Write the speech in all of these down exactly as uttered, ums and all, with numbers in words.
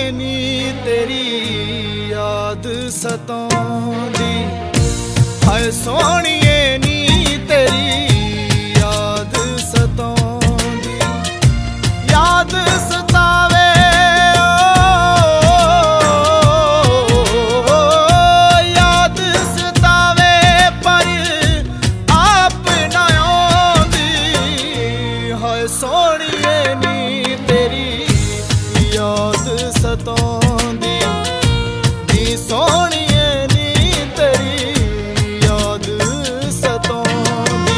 नी तेरी याद सताउंदी, हाय सोहणिए नी तेरी याद सताउंदी। याद सतावे याद सतावे पर आप ना आउंदी, हाय सोहणिए नी तेरी याद सताउंदी, नी सोहणिए नी तेरी याद सताउंदी।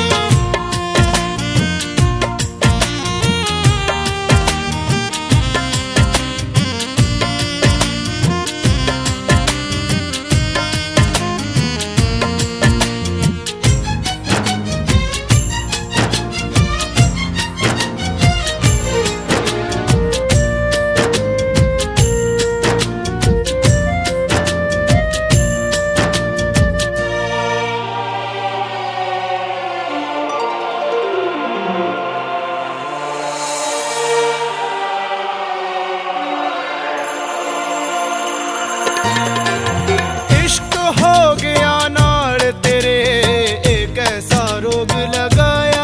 इश्क हो गया नाल तेरे, एक ऐसा रोग लगाया,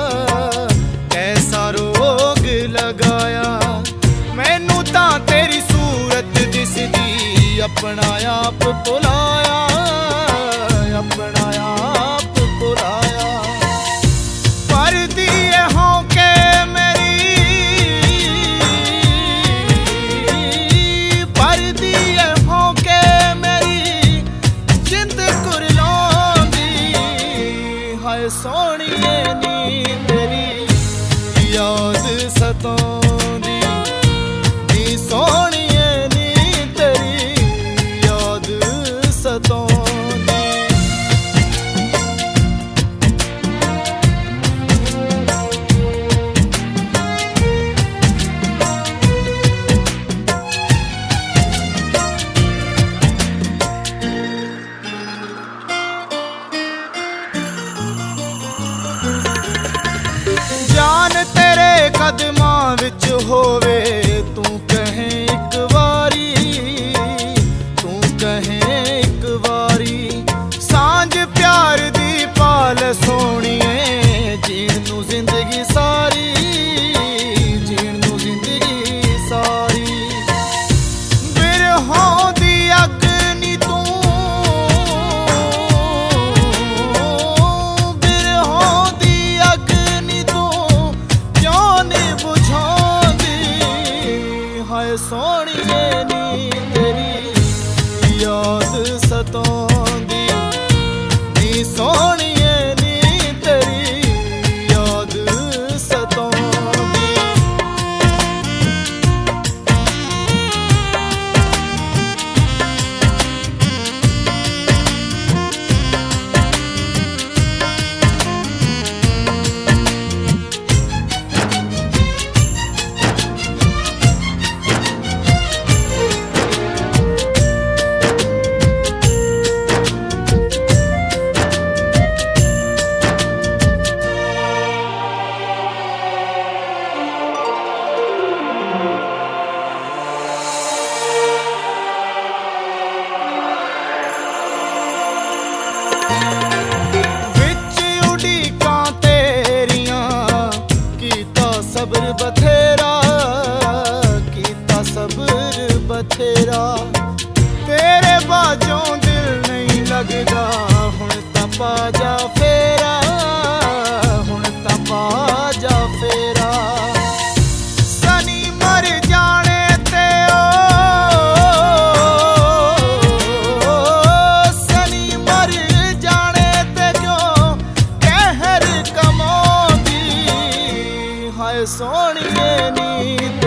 कैसा रोग लगाया। मैनू तां तेरी सूरत दिसदी, अपना आप भुलाया, अपना आप भुलाया। पर दिए होंके सोहणिए नी तेरी याद सताउंदी, नी सोहणिए नी तेरी याद सताउंदी। जान तेरे कदमां विच होवे, तू कहें एक वारी, तू कहें एक वारी। सांझ प्यार दी पाल सोहणिए, जीण नू जिंदगी सारी, जीण नू जिंदगी सारी। बिरहों दी अग नी तू, बिरहों दी अग नी तू क्यों नी बुझाउंदी, हाय सोहणिए नी तेरी याद सताउंदी, नी सोहणिए नी तेरी याद सताउंदी। विच उड़ीकां तेरियां कीता सब्र बथेरा, कीता सब्र बथेरा। तेरे बाजों दिल नहीं लगदा, हुण तां पा जा फेरा, हुण तां पा जा फेरा। सनी मर जाने ते ओ, सनी मर जाने ते क्यों कहर कमाउंदी, हाय सोहणिए नी